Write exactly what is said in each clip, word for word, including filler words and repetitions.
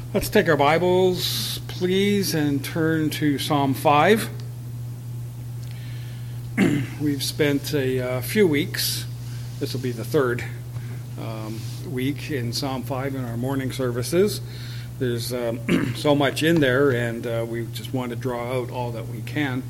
Let's take our Bibles, please, and turn to Psalm five. We've spent a uh, few weeks, this will be the third um, week in Psalm five in our morning services. There's um, so much in there, and uh, we just want to draw out all that we can.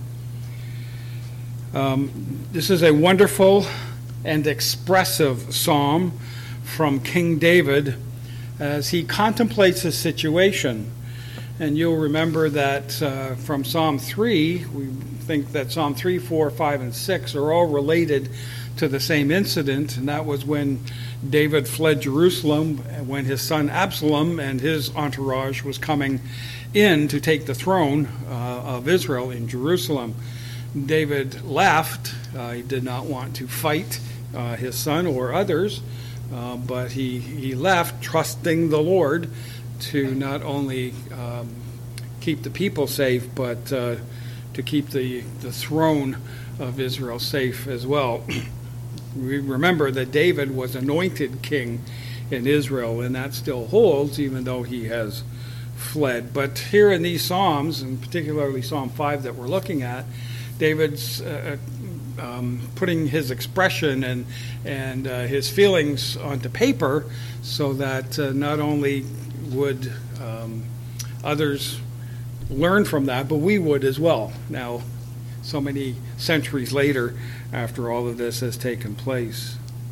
Um, this is a wonderful and expressive psalm from King David as he contemplates his situation. And you'll remember that uh, from Psalm three, we think that Psalm three, four, five, and six are all related to the same incident, and that was when David fled Jerusalem, when his son Absalom and his entourage was coming in to take the throne uh, of Israel in Jerusalem. David left. Uh, he did not want to fight uh, his son or others, uh, but he, he left trusting the Lord to not only um, keep the people safe, but uh, to keep the, the throne of Israel safe as well. We remember that David was anointed king in Israel, and that still holds, even though he has fled. But here in these Psalms, and particularly Psalm five that we're looking at, David's uh, um, putting his expression and and uh, his feelings onto paper so that uh, not only would um, others learn from that, but we would as well. Now, so many centuries later, after all of this has taken place.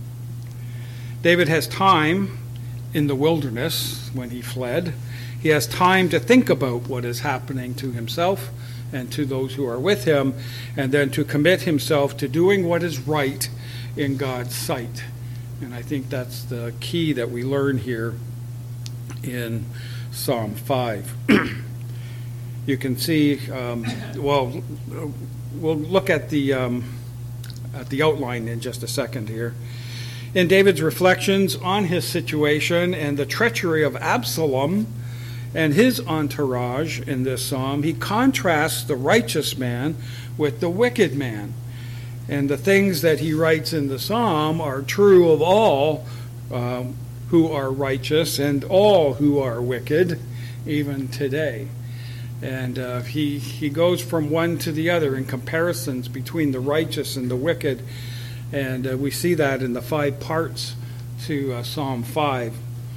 David has time in the wilderness when he fled. He has time to think about what is happening to himself and to those who are with him, and then to commit himself to doing what is right in God's sight. And I think that's the key that we learn here in Psalm five. You can see, um, well, we'll look at the um, at the outline in just a second here. In David's reflections on his situation and the treachery of Absalom and his entourage in this psalm, he contrasts the righteous man with the wicked man. And the things that he writes in the psalm are true of all um, who are righteous and all who are wicked, even today. And uh, he, he goes from one to the other in comparisons between the righteous and the wicked. And uh, we see that in the five parts to uh, Psalm five.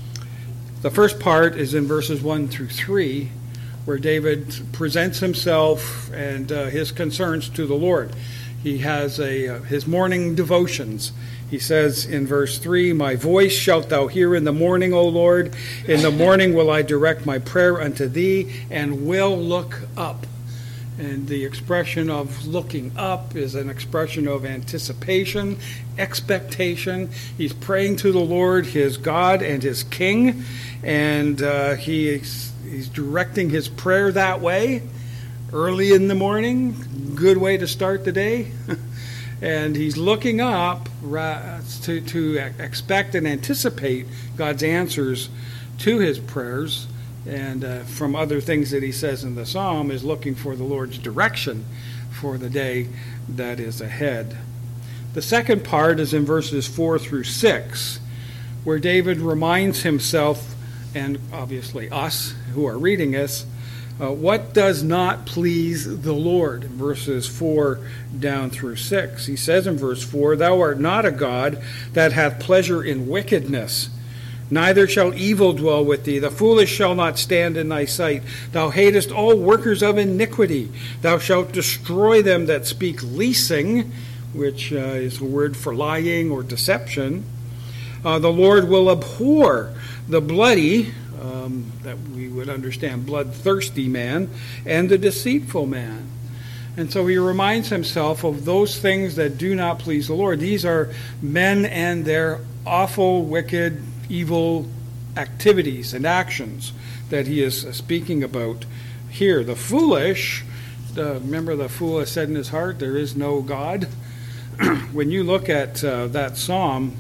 The first part is in verses one through three, where David presents himself and uh, his concerns to the Lord. He has a uh, his morning devotions. He says in verse three, "My voice shalt thou hear in the morning, O Lord. In the morning will I direct my prayer unto thee, and will look up." And the expression of looking up is an expression of anticipation, expectation. He's praying to the Lord, his God and his King, and uh, he is, he's directing his prayer that way, early in the morning, good way to start the day. And he's looking up to, to expect and anticipate God's answers to his prayers. And uh, from other things that he says in the psalm is looking for the Lord's direction for the day that is ahead. The second part is in verses four through six, where David reminds himself, and obviously us who are reading this, uh, what does not please the Lord, verses four down through six. He says in verse four, "Thou art not a God that hath pleasure in wickedness, neither shall evil dwell with thee. The foolish shall not stand in thy sight. Thou hatest all workers of iniquity. Thou shalt destroy them that speak leasing," which uh, is a word for lying or deception. Uh, the Lord will abhor the bloody, um, that we would understand bloodthirsty man, and the deceitful man. And so he reminds himself of those things that do not please the Lord. These are men and their awful, wicked, evil activities and actions that he is speaking about here. The foolish, the, remember the fool has said in his heart, there is no God. When you look at uh, that psalm,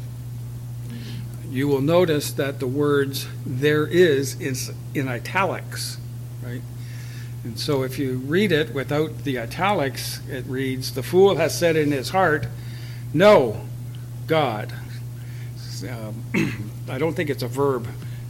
you will notice that the words "there is" is in italics, right? And so if you read it without the italics, it reads, "The fool has said in his heart, no God." Um, I don't think it's a verb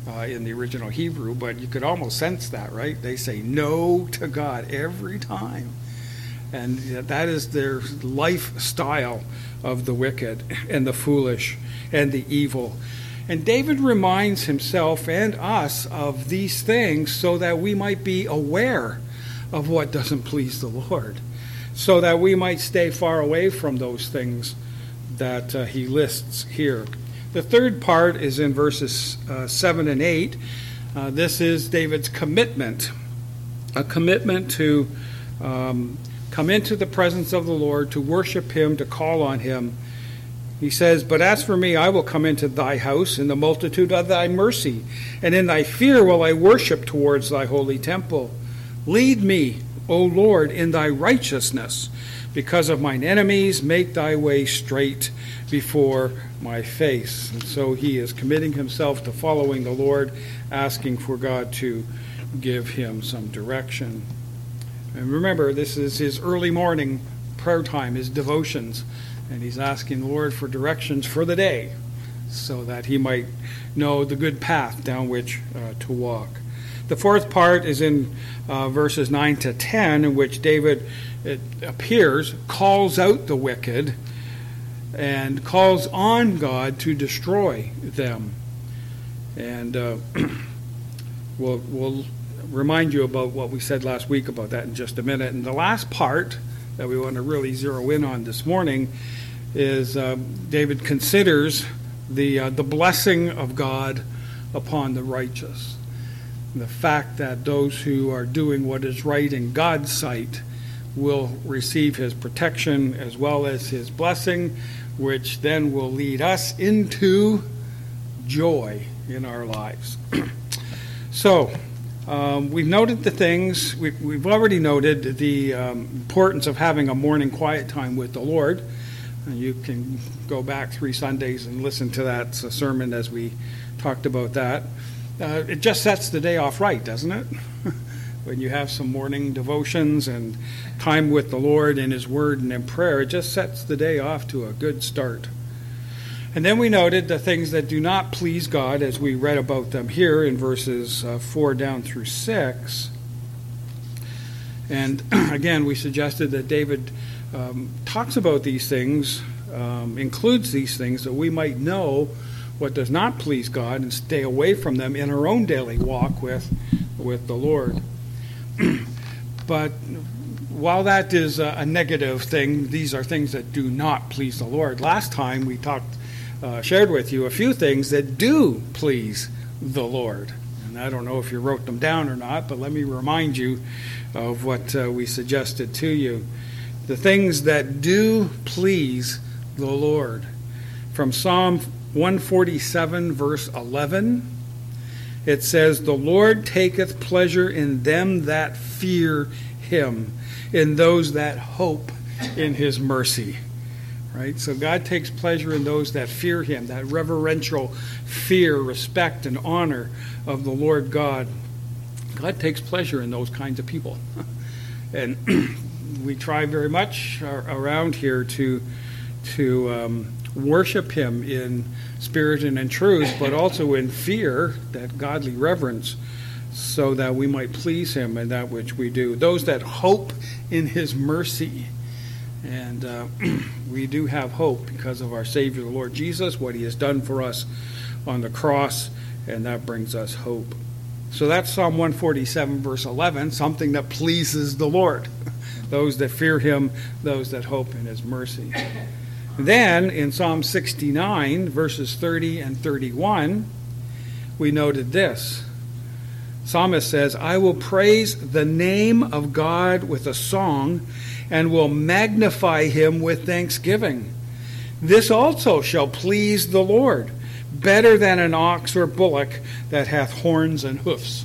uh, in the original Hebrew, but you could almost sense that, right? They say no to God every time. And that is their lifestyle of the wicked and the foolish and the evil. And David reminds himself and us of these things so that we might be aware of what doesn't please the Lord, so that we might stay far away from those things that uh, he lists here. The third part is in verses uh, seven and eight. Uh, this is David's commitment, a commitment to um, come into the presence of the Lord, to worship him, to call on him. He says, "But as for me, I will come into thy house in the multitude of thy mercy, and in thy fear will I worship towards thy holy temple. Lead me, O Lord, in thy righteousness. Because of mine enemies, make thy way straight before my face." And so he is committing himself to following the Lord, asking for God to give him some direction. And remember, this is his early morning prayer time, his devotions. And he's asking the Lord for directions for the day so that he might know the good path down which uh, to walk. The fourth part is in uh, verses nine to ten, in which David, it appears, calls out the wicked and calls on God to destroy them. And uh, we'll, we'll remind you about what we said last week about that in just a minute. And the last part that we want to really zero in on this morning is uh, David considers the uh, the blessing of God upon the righteous. The fact that those who are doing what is right in God's sight will receive his protection as well as his blessing, which then will lead us into joy in our lives. So, um, we've noted the things, we, we've already noted the um, importance of having a morning quiet time with the Lord. And you can go back three Sundays and listen to that sermon as we talked about that. Uh, it just sets the day off right, doesn't it? When you have some morning devotions and time with the Lord in his word and in prayer, it just sets the day off to a good start. And then we noted the things that do not please God as we read about them here in verses uh, four down through six. And again, we suggested that David um, talks about these things, um, includes these things, that we might know what does not please God and stay away from them in our own daily walk with, with the Lord. But while that is a, a negative thing, these are things that do not please the Lord. Last time we talked, uh, shared with you a few things that do please the Lord. And I don't know if you wrote them down or not, but let me remind you of what uh, we suggested to you. The things that do please the Lord. From Psalm one forty-seven, verse eleven, it says, "The Lord taketh pleasure in them that fear him, in those that hope in his mercy." Right? So God takes pleasure in those that fear him, that reverential fear, respect, and honor of the Lord God. God takes pleasure in those kinds of people. And we try very much around here to to um, worship him in spirit and in truth, but also in fear, that godly reverence, so that we might please him in that which we do. Those that hope in his mercy. And uh, we do have hope because of our Savior, the Lord Jesus, what he has done for us on the cross, and that brings us hope. So that's Psalm one forty-seven, verse eleven, something that pleases the Lord. Those that fear him, those that hope in his mercy. Then, in Psalm sixty-nine, verses thirty and thirty-one, we noted this. Psalmist says, "I will praise the name of God with a song, and will magnify him with thanksgiving. This also shall please the Lord, better than an ox or bullock that hath horns and hoofs."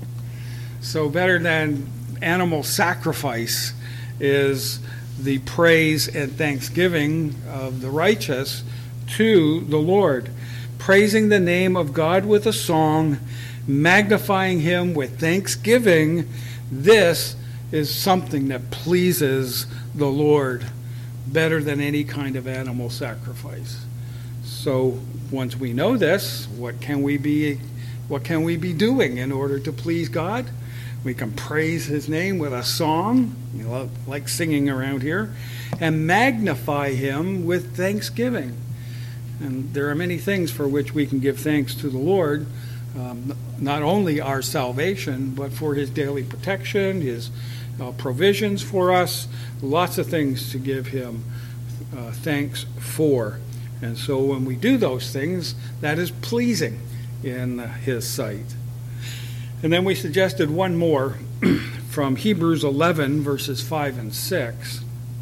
So better than animal sacrifice is the praise and thanksgiving of the righteous to the Lord. Praising the name of God with a song, magnifying him with thanksgiving, this is something that pleases the Lord better than any kind of animal sacrifice. So once we know this, what can we be what can we be doing in order to please God? We can praise his name with a song, you know, like singing around here, and magnify him with thanksgiving. And there are many things for which we can give thanks to the Lord, um, not only our salvation, but for his daily protection, his uh, provisions for us, lots of things to give him uh, thanks for. And so when we do those things, that is pleasing in his sight. And then we suggested one more from Hebrews eleven, verses five and six,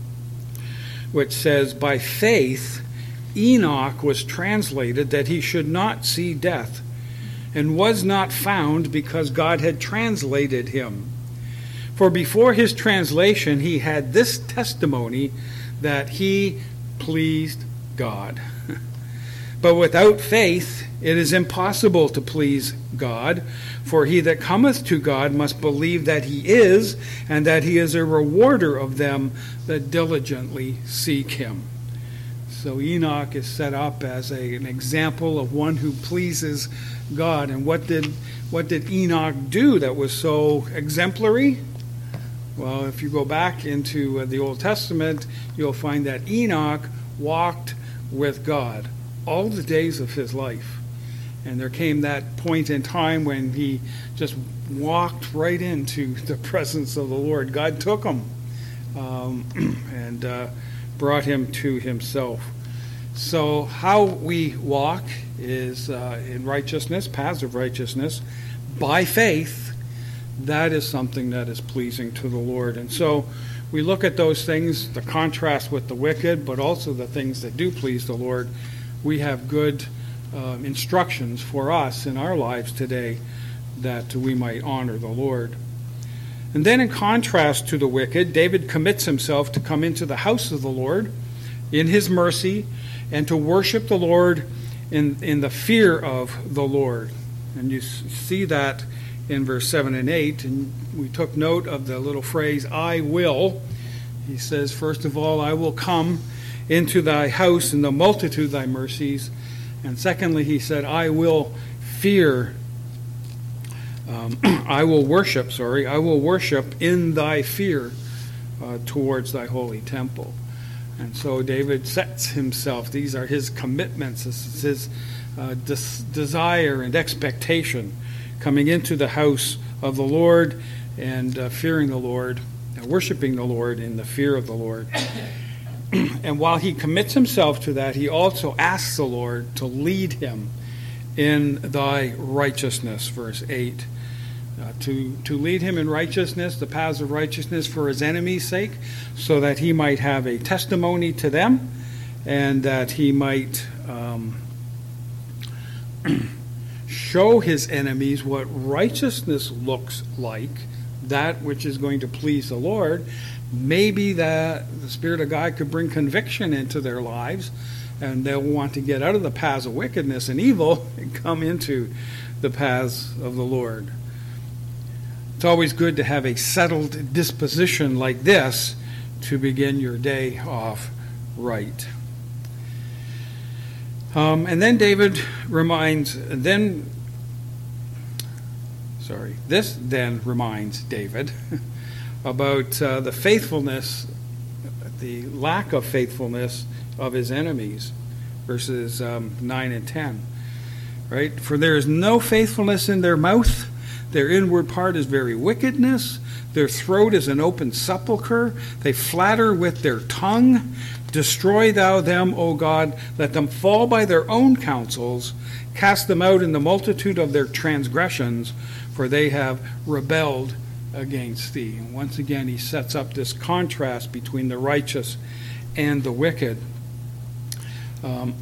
which says, "By faith Enoch was translated that he should not see death, and was not found because God had translated him. For before his translation he had this testimony, that he pleased God. But without faith it is impossible to please God, for he that cometh to God must believe that he is, and that he is a rewarder of them that diligently seek him." So Enoch is set up as a, an example of one who pleases God. And what did what did Enoch do that was so exemplary? Well, if you go back into uh, the Old Testament, you'll find that Enoch walked with God all the days of his life. And there came that point in time when he just walked right into the presence of the Lord. God took him um, and uh, brought him to himself. So how we walk is uh, in righteousness, paths of righteousness, by faith. That is something that is pleasing to the Lord. And so we look at those things, the contrast with the wicked, but also the things that do please the Lord. We have good uh, instructions for us in our lives today that we might honor the Lord. And then in contrast to the wicked, David commits himself to come into the house of the Lord in his mercy and to worship the Lord in, in the fear of the Lord. And you see that in verse seven and eight. And we took note of the little phrase, "I will." He says, first of all, "I will come into thy house in the multitude of thy mercies." And secondly, he said, "I will fear Um, I will worship, sorry, I will worship in thy fear uh, towards thy holy temple." And so David sets himself, these are his commitments, this is his uh, des- desire and expectation, coming into the house of the Lord and uh, fearing the Lord, uh, worshiping the Lord in the fear of the Lord. And while he commits himself to that, he also asks the Lord to lead him in thy righteousness, verse eight. Uh, to, to lead him in righteousness, the paths of righteousness for his enemies' sake, so that he might have a testimony to them, and that he might um, show his enemies what righteousness looks like, that which is going to please the Lord. Maybe that the Spirit of God could bring conviction into their lives, and they'll want to get out of the paths of wickedness and evil and come into the paths of the Lord. It's always good to have a settled disposition like this to begin your day off right. Um, and then David reminds, then, sorry, this then reminds David about uh, the faithfulness, the lack of faithfulness of his enemies, verses um, nine and ten. Right? "For there is no faithfulness in their mouth. Their inward part is very wickedness. Their throat is an open sepulchre. They flatter with their tongue. Destroy thou them, O God. Let them fall by their own counsels. Cast them out in the multitude of their transgressions, for they have rebelled against thee." And once again, he sets up this contrast between the righteous and the wicked. Um,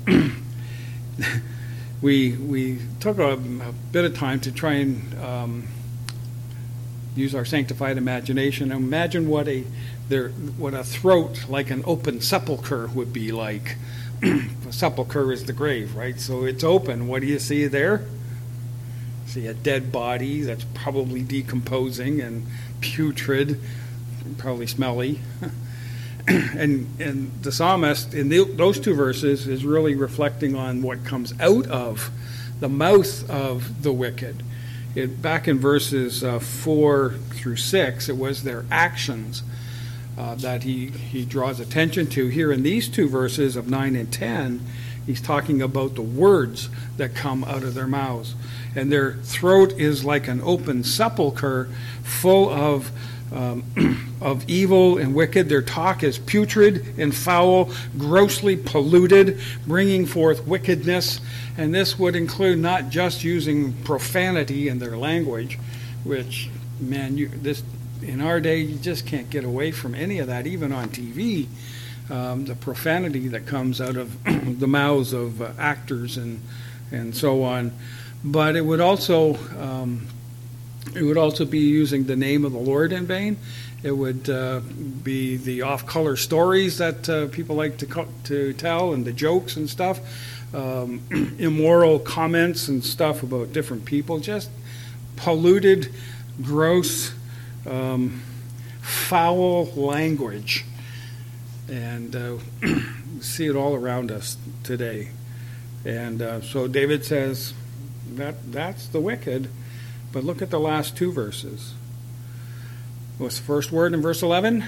we we took a, a bit of time to try and um, use our sanctified imagination. Imagine what a there what a throat like an open sepulcher would be like. A sepulcher is the grave, right? So it's open. What do you see there? See a dead body that's probably decomposing and putrid, probably smelly. and and the psalmist in the, those two verses is really reflecting on what comes out of the mouth of the wicked. It, back in verses uh, four through six, it was their actions uh, that he, he draws attention to. Here in these two verses of nine and ten, he's talking about the words that come out of their mouths. And their throat is like an open sepulchre full of um, of evil and wicked. Their talk is putrid and foul, grossly polluted, bringing forth wickedness. And this would include not just using profanity in their language, which, man, you, this in our day, you just can't get away from any of that, even on T V. Um, the profanity that comes out of the mouths of uh, actors and and so on. But it would also um, it would also be using the name of the Lord in vain. It would uh, be the off-color stories that uh, people like to co- to tell, and the jokes and stuff, um, immoral comments and stuff about different people, just polluted, gross, um, foul language. And uh, see it all around us today. And uh, so David says that that's the wicked. But look at the last two verses. What's the first word in verse eleven?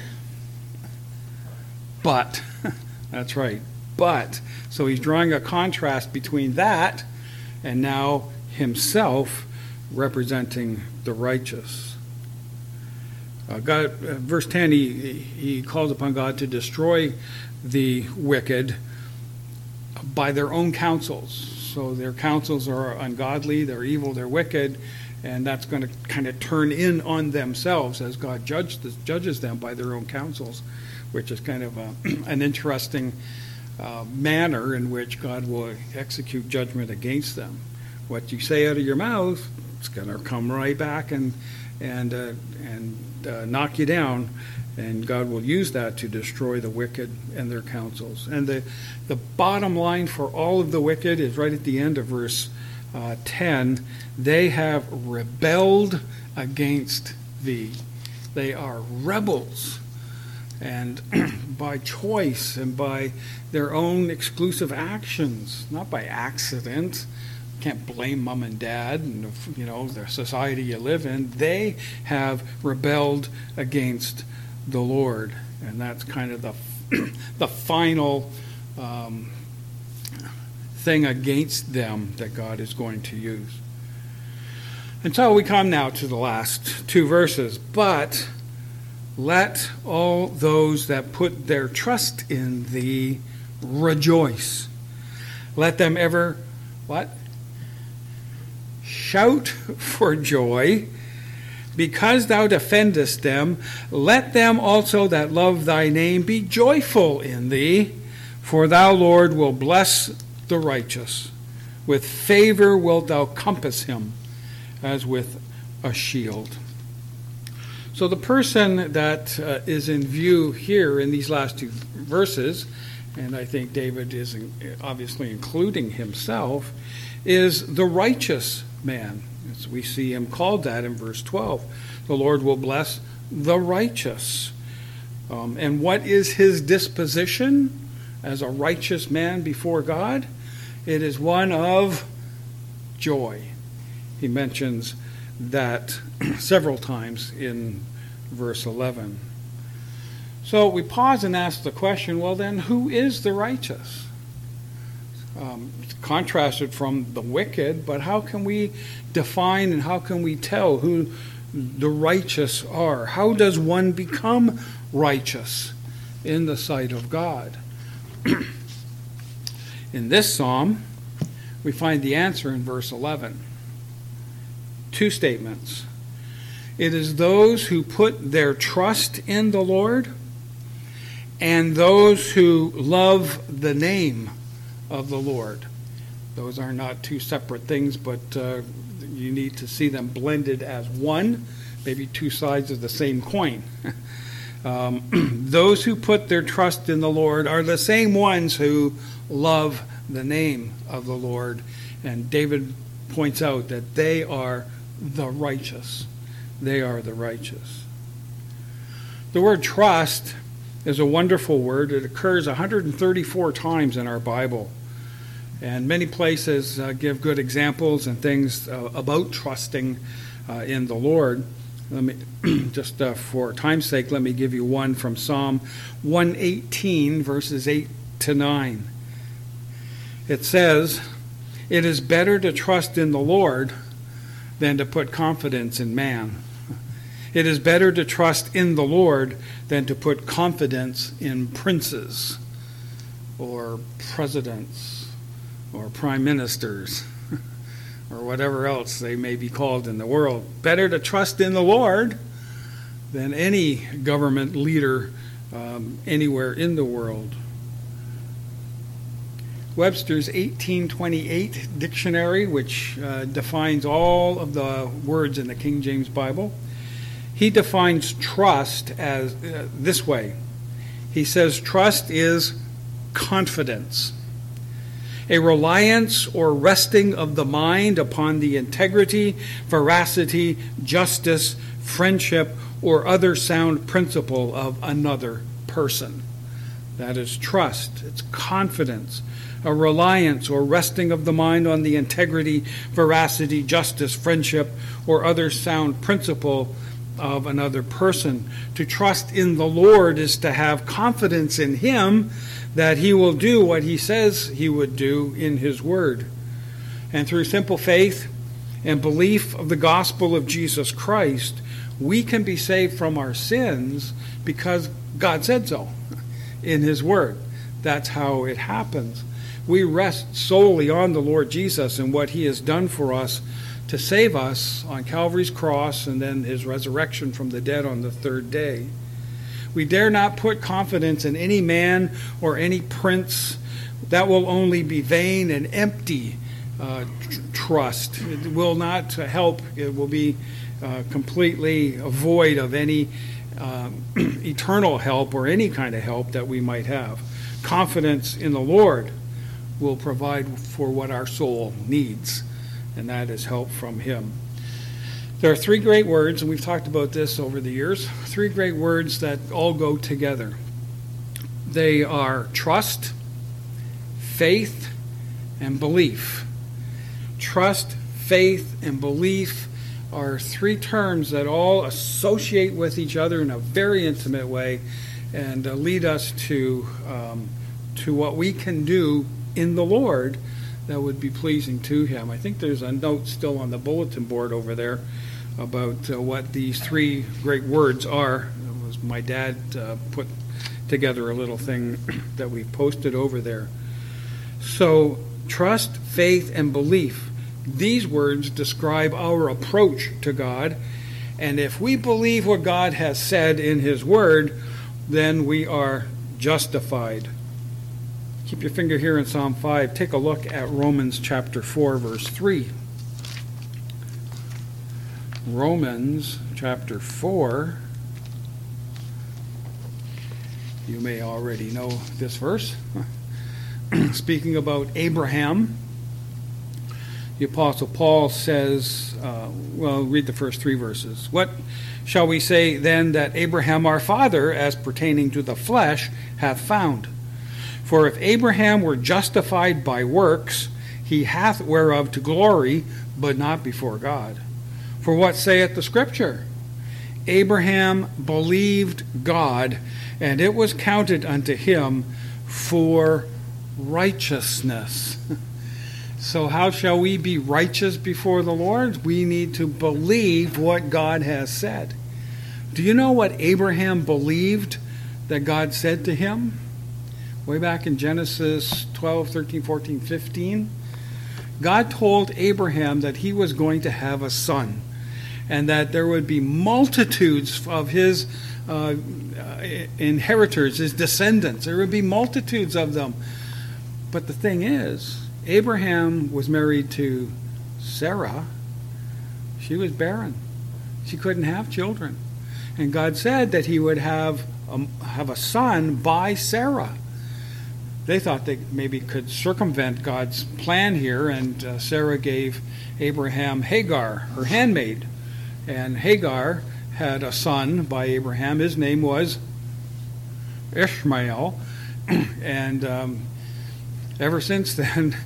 But. That's right. But. So he's drawing a contrast between that and now himself representing the righteous. Uh, God, uh, verse ten, he, he calls upon God to destroy the wicked by their own counsels. So their counsels are ungodly, they're evil, they're wicked, and that's going to kind of turn in on themselves as God judge, judges them by their own counsels, which is kind of a, an interesting uh, manner in which God will execute judgment against them. What you say out of your mouth, it's going to come right back and and uh, and uh, knock you down, and God will use that to destroy the wicked and their counsels. And the the bottom line for all of the wicked is right at the end of verse uh, ten. They have rebelled against thee. They are rebels, and by choice and by their own exclusive actions, not by accident. Can't blame mom and dad and, you know, the society you live in. They have rebelled against the Lord, and that's kind of the the final um, thing against them that God is going to use. And so we come now to the last two verses. But let all those that put their trust in thee rejoice. Let them ever, what? Shout for joy, because thou defendest them. Let them also that love thy name be joyful in thee. For thou, Lord, will bless the righteous. With favor wilt thou compass him, as with a shield. So the person that uh, is in view here in these last two verses, and I think David is obviously including himself, is the righteous man. As we see him called that in verse twelve. The Lord will bless the righteous. Um, and what is his disposition as a righteous man before God? It is one of joy. He mentions that several times in verse eleven. So we pause and ask the question, well then, who is the righteous? Um, contrasted from the wicked, but how can we define and how can we tell who the righteous are? How does one become righteous in the sight of God? In this psalm, we find the answer in verse eleven. Two statements. It is those who put their trust in the Lord and those who love the name of the Lord. Those are not two separate things, but uh, you need to see them blended as one, maybe two sides of the same coin. um, those who put their trust in the Lord are the same ones who love the name of the Lord. And David points out that they are the righteous. They are the righteous. The word trust is a wonderful word. It occurs one hundred thirty-four times in our Bible. And many places uh, give good examples and things uh, about trusting uh, in the Lord. Let me, just uh, for time's sake, let me give you one from Psalm one eighteen, verses eight to nine. It says, "It is better to trust in the Lord than to put confidence in man. It is better to trust in the Lord than to put confidence in princes or presidents or prime ministers or whatever else they may be called in the world. Better to trust in the Lord than any government leader um, anywhere in the world." Webster's eighteen twenty-eight dictionary, which uh, defines all of the words in the King James Bible, he defines trust as uh, this way. He says trust is confidence, a reliance or resting of the mind upon the integrity, veracity, justice, friendship, or other sound principle of another person. That is trust. It's confidence, a reliance or resting of the mind on the integrity, veracity, justice, friendship, or other sound principle of another person. To trust in the Lord is to have confidence in Him that He will do what He says He would do in His Word. And through simple faith and belief of the gospel of Jesus Christ, we can be saved from our sins because God said so in His Word. That's how it happens. We rest solely on the Lord Jesus and what He has done for us to save us on Calvary's cross and then His resurrection from the dead on the third day. We dare not put confidence in any man or any prince. That will only be vain and empty uh, tr- trust. It will not help. It will be uh, completely void of any uh, eternal help or any kind of help that we might have. Confidence in the Lord will provide for what our soul needs, and that is help from Him. There are three great words, and we've talked about this over the years, three great words that all go together. They are trust, faith, and belief. Trust, faith, and belief are three terms that all associate with each other in a very intimate way and uh, lead us to um, to what we can do in the Lord that would be pleasing to Him. I think there's a note still on the bulletin board over there about uh, what these three great words are. It was my dad uh, put together a little thing that we posted over there. So, trust, faith, and belief. These words describe our approach to God, and if we believe what God has said in His Word, then we are justified. Keep your finger here in Psalm five. Take a look at Romans chapter four, verse three. Romans chapter four. You may already know this verse. Speaking about Abraham, the Apostle Paul says, uh, well, read the first three verses. "What shall we say then that Abraham our father, as pertaining to the flesh, hath found? For if Abraham were justified by works, he hath whereof to glory, but not before God. For what saith the Scripture? Abraham believed God, and it was counted unto him for righteousness." So how shall we be righteous before the Lord? We need to believe what God has said. Do you know what Abraham believed that God said to him? Way back in Genesis twelve, thirteen, fourteen, fifteen, God told Abraham that he was going to have a son and that there would be multitudes of his uh, inheritors, his descendants. There would be multitudes of them. But the thing is, Abraham was married to Sarah. She was barren. She couldn't have children. And God said that he would have a, have a son by Sarah. They thought they maybe could circumvent God's plan here, and uh, Sarah gave Abraham Hagar, her handmaid. And Hagar had a son by Abraham. His name was Ishmael. And um, ever since then,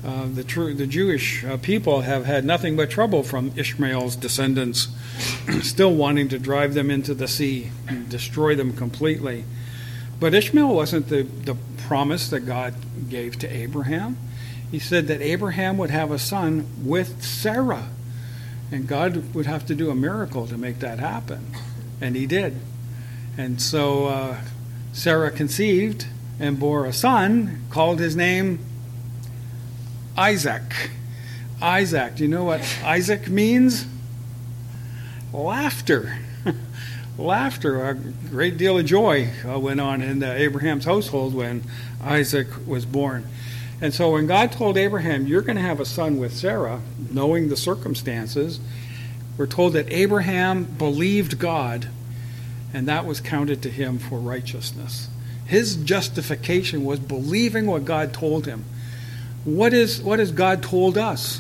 Uh, the, true, the Jewish uh, people have had nothing but trouble from Ishmael's descendants, still wanting to drive them into the sea and destroy them completely. But Ishmael wasn't the, the promise that God gave to Abraham. He said that Abraham would have a son with Sarah, and God would have to do a miracle to make that happen. And he did. And so uh, Sarah conceived and bore a son, called his name Isaac. Isaac. Do you know what Isaac means? Laughter. Laughter. A great deal of joy uh, went on in uh, Abraham's household when Isaac was born. And so when God told Abraham, you're going to have a son with Sarah, knowing the circumstances, we're told that Abraham believed God, and that was counted to him for righteousness. His justification was believing what God told him. What is what has God told us?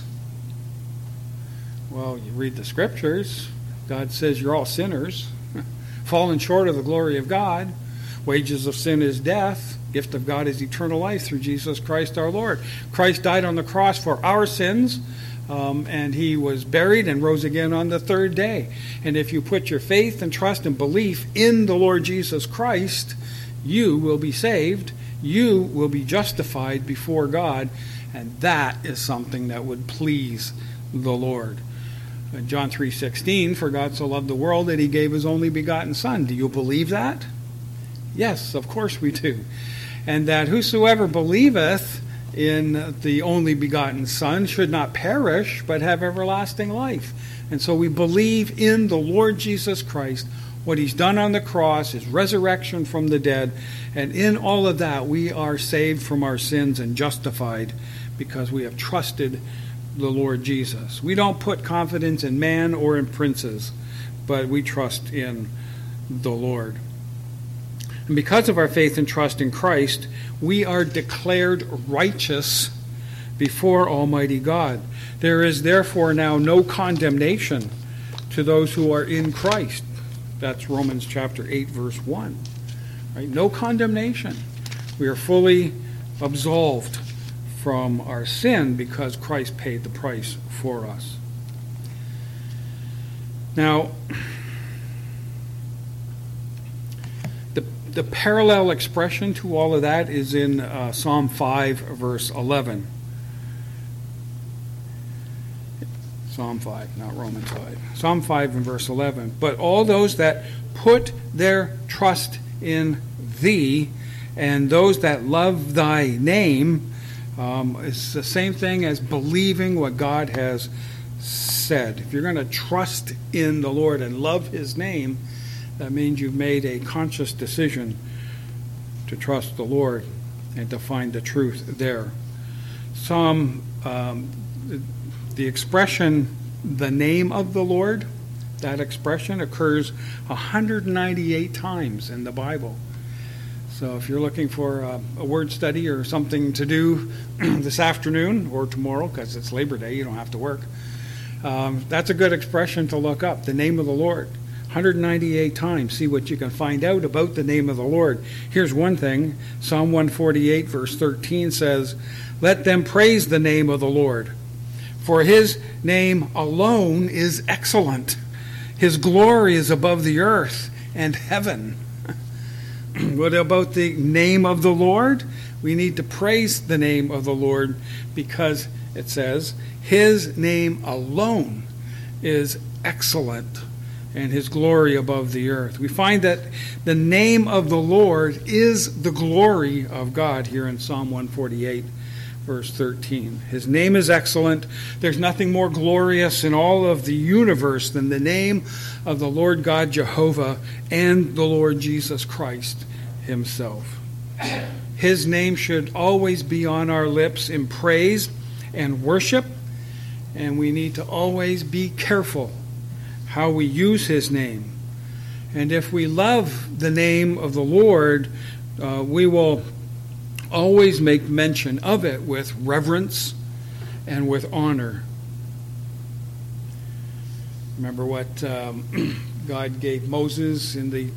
Well, you read the scriptures. God says you're all sinners, fallen short of the glory of God. Wages of sin is death. Gift of God is eternal life through Jesus Christ our Lord. Christ died on the cross for our sins, um, and he was buried and rose again on the third day. And if you put your faith and trust and belief in the Lord Jesus Christ, you will be saved. You will be justified before God, and that is something that would please the Lord. In John three sixteen, for God so loved the world that he gave his only begotten Son. Do you believe that? Yes, of course we do. And that whosoever believeth in the only begotten Son should not perish, but have everlasting life. And so we believe in the Lord Jesus Christ, what he's done on the cross, his resurrection from the dead, and in all of that we are saved from our sins and justified because we have trusted the Lord Jesus. We don't put confidence in man or in princes, but we trust in the Lord. And because of our faith and trust in Christ, we are declared righteous before Almighty God. There is therefore now no condemnation to those who are in Christ. That's Romans chapter eight, verse one. Right? No condemnation. We are fully absolved from our sin because Christ paid the price for us. Now, the, the parallel expression to all of that is in uh, Psalm five, verse eleven. Psalm five, not Romans five. Psalm five and verse eleven. But all those that put their trust in thee, and those that love thy name, um, it's the same thing as believing what God has said. If you're going to trust in the Lord and love his name, that means you've made a conscious decision to trust the Lord and to find the truth there. Psalm um, The expression, the name of the Lord, that expression occurs one hundred ninety-eight times in the Bible. So if you're looking for a, a word study or something to do this afternoon or tomorrow, because it's Labor Day, you don't have to work, um, that's a good expression to look up, the name of the Lord. one hundred ninety-eight times. See what you can find out about the name of the Lord. Here's one thing. Psalm one forty-eight, verse thirteen says, let them praise the name of the Lord. For his name alone is excellent. His glory is above the earth and heaven. What about the name of the Lord? We need to praise the name of the Lord because it says his name alone is excellent and his glory above the earth. We find that the name of the Lord is the glory of God here in Psalm one forty-eight. Verse thirteen. His name is excellent. There's nothing more glorious in all of the universe than the name of the Lord God Jehovah and the Lord Jesus Christ himself. His name should always be on our lips in praise and worship, and we need to always be careful how we use his name. And if we love the name of the Lord, uh, we will always make mention of it with reverence and with honor. Remember what um, God gave Moses in the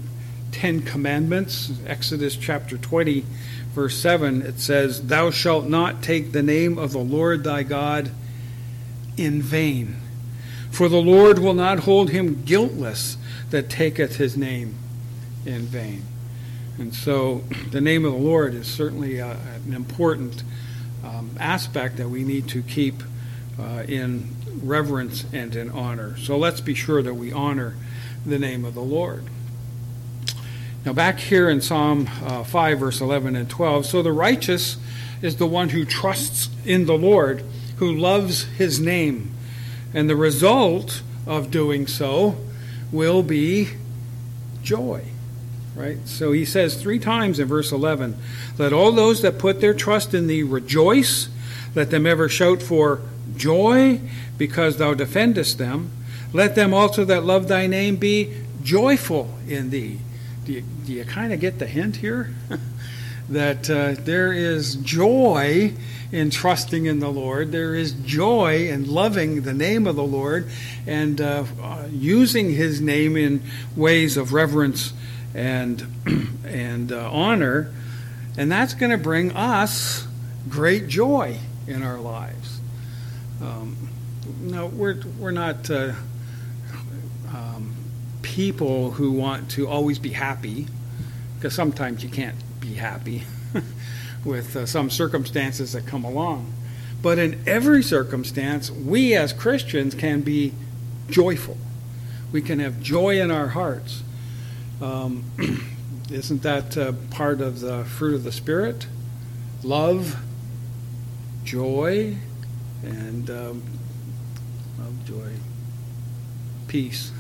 Ten Commandments, Exodus chapter twenty, verse seven, it says, "Thou shalt not take the name of the Lord thy God in vain, for the Lord will not hold him guiltless that taketh his name in vain." And so the name of the Lord is certainly uh, an important um, aspect that we need to keep uh, in reverence and in honor. So let's be sure that we honor the name of the Lord. Now back here in Psalm uh, five, verse eleven and twelve, "So the righteous is the one who trusts in the Lord, who loves his name, and the result of doing so will be joy." Right? So he says three times in verse eleven, "Let all those that put their trust in thee rejoice. Let them ever shout for joy, because thou defendest them. Let them also that love thy name be joyful in thee." Do you, do you kind of get the hint here? that uh, there is joy in trusting in the Lord. There is joy in loving the name of the Lord and uh, uh, using his name in ways of reverence and, and uh, honor. And that's going to bring us great joy in our lives. Um, no, we're, we're not... Uh, um, people who want to always be happy, because sometimes you can't be happy with uh, some circumstances that come along. But in every circumstance, we as Christians can be joyful. We can have joy in our hearts. Um, isn't that uh, part of the fruit of the Spirit? Love, joy, and um, love, joy, peace.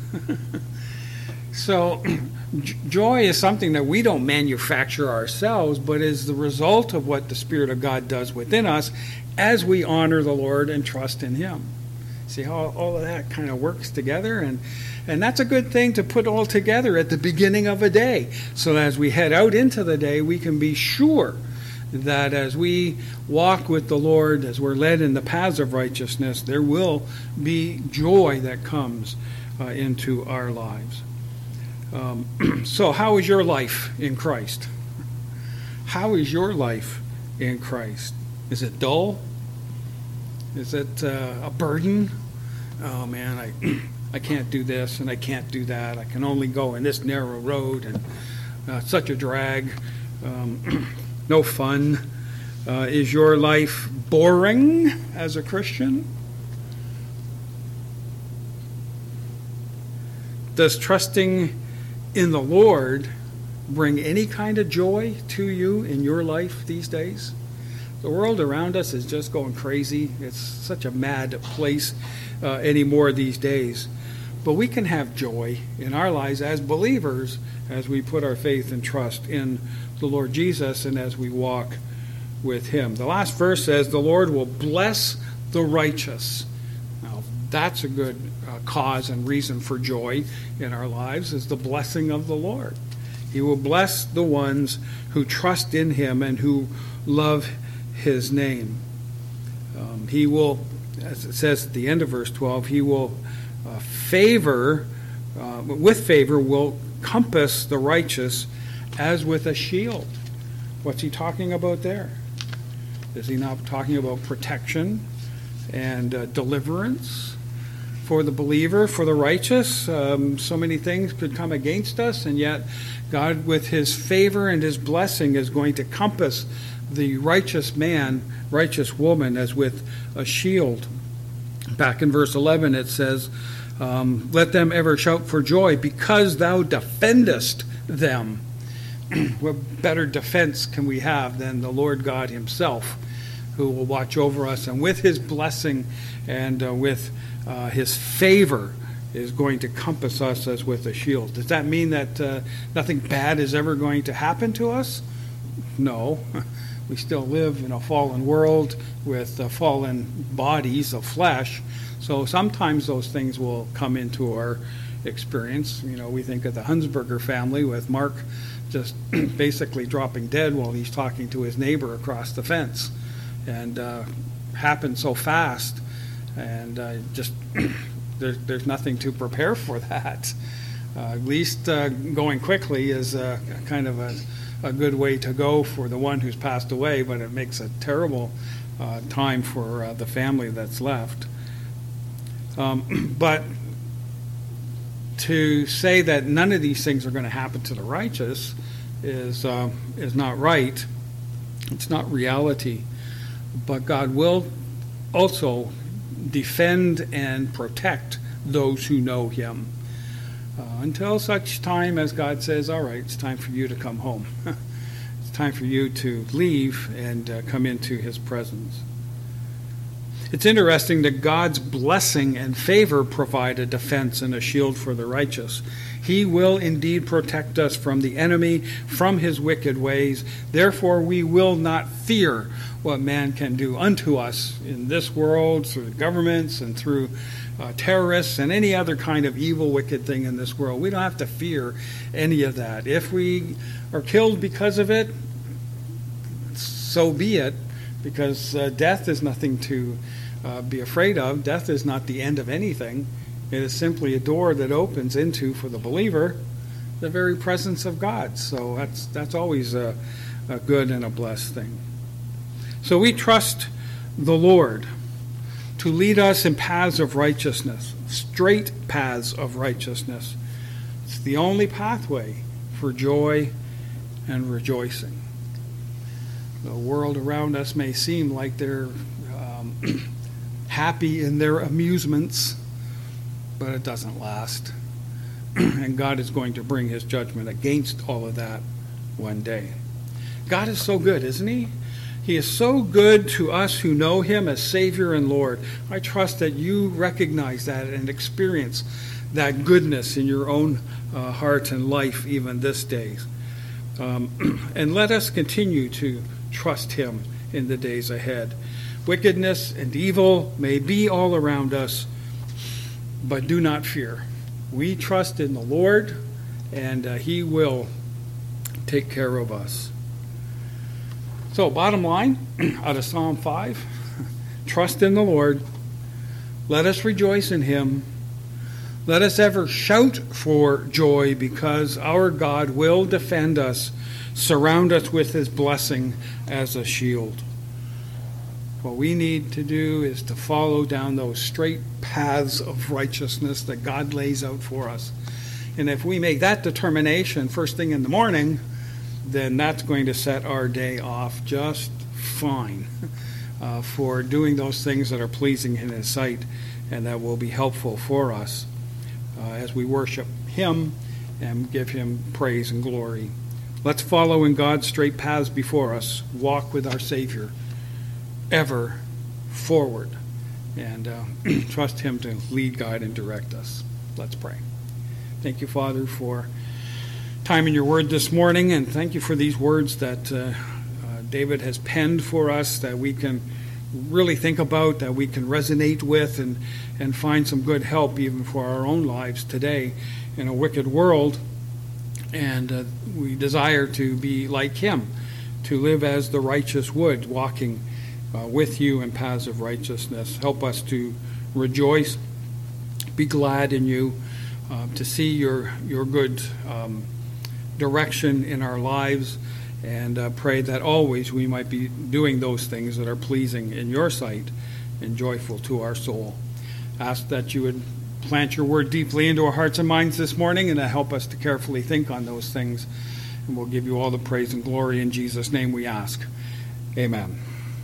So joy is something that we don't manufacture ourselves, but is the result of what the Spirit of God does within us as we honor the Lord and trust in him. See how all of that kind of works together? And, and that's a good thing to put all together at the beginning of a day, so that as we head out into the day, we can be sure that as we walk with the Lord, as we're led in the paths of righteousness, there will be joy that comes uh, into our lives. Um, so how is your life in Christ? How is your life in Christ? Is it dull? Is it uh, a burden? Oh man, I I can't do this and I can't do that. I can only go in this narrow road, and uh, such a drag. Um, no fun. Uh, is your life boring as a Christian? Does trusting in the Lord bring any kind of joy to you in your life these days? The world around us is just going crazy. It's such a mad place uh, anymore these days. But we can have joy in our lives as believers as we put our faith and trust in the Lord Jesus and as we walk with him. The last verse says, "The Lord will bless the righteous." Now, that's a good uh, cause and reason for joy in our lives, is the blessing of the Lord. He will bless the ones who trust in him and who love his name. Um, he will, as it says at the end of verse twelve, he will uh, favor, uh, with favor will compass the righteous as with a shield. What's he talking about there? Is he not talking about protection and uh, deliverance for the believer, for the righteous? Um, so many things could come against us, and yet God, with his favor and his blessing, is going to compass the righteous man, righteous woman, as with a shield. Back in verse eleven it says, um, "Let them ever shout for joy, because thou defendest them." What better defense can we have than the Lord God himself, who will watch over us, and with his blessing and uh, with uh, his favor is going to compass us as with a shield. Does that mean that uh, nothing bad is ever going to happen to us? No. We still live in a fallen world with uh, fallen bodies of flesh, so sometimes those things will come into our experience. You know, we think of the Hunsberger family with Mark just basically dropping dead while he's talking to his neighbor across the fence, and uh, happened so fast, and uh, just there, there's nothing to prepare for that. Uh, at least uh, going quickly is uh, kind of a, a good way to go for the one who's passed away, but it makes a terrible uh, time for uh, the family that's left. Um, but to say that none of these things are going to happen to the righteous is uh, is not right. It's not reality. But God will also defend and protect those who know him uh, until such time as God says, all right, it's time for you to come home. It's time for you to leave and uh, come into his presence. It's interesting that God's blessing and favor provide a defense and a shield for the righteous. He will indeed protect us from the enemy, from his wicked ways. Therefore, we will not fear what man can do unto us in this world, through the governments and through uh, terrorists and any other kind of evil, wicked thing in this world. We don't have to fear any of that. If we are killed because of it, so be it, because uh, death is nothing to uh, be afraid of. Death is not the end of anything. It is simply a door that opens into, for the believer, the very presence of God. So that's that's always a, a good and a blessed thing. So we trust the Lord to lead us in paths of righteousness, straight paths of righteousness. It's the only pathway for joy and rejoicing. The world around us may seem like they're um, happy in their amusements, but it doesn't last. And God is going to bring his judgment against all of that one day. God is so good, isn't he? He is so good to us who know him as Savior and Lord. I trust that you recognize that and experience that goodness in your own uh, heart and life even this day. Um, and let us continue to trust him in the days ahead. Wickedness and evil may be all around us, but do not fear. We trust in the Lord, and uh, he will take care of us. So, bottom line, out of Psalm five, trust in the Lord. Let us rejoice in him. Let us ever shout for joy, because our God will defend us, surround us with his blessing as a shield. What we need to do is to follow down those straight paths of righteousness that God lays out for us. And if we make that determination first thing in the morning, then that's going to set our day off just fine uh, for doing those things that are pleasing in his sight and that will be helpful for us uh, as we worship him and give him praise and glory. Let's follow in God's straight paths before us, walk with our Savior ever forward, and uh, trust him to lead, guide, and direct us. Let's pray. Thank you, Father, for time in your word this morning, and thank you for these words that uh, uh, David has penned for us that we can really think about, that we can resonate with, and, and find some good help even for our own lives today in a wicked world. And uh, we desire to be like him, to live as the righteous would, walking uh, with you in paths of righteousness. Help us to rejoice, be glad in you, uh, to see your, your good um, direction in our lives, and uh, pray that always we might be doing those things that are pleasing in your sight and joyful to our soul. Ask that you would plant your word deeply into our hearts and minds this morning, and to help us to carefully think on those things. And we'll give you all the praise and glory in Jesus' name we ask. Amen.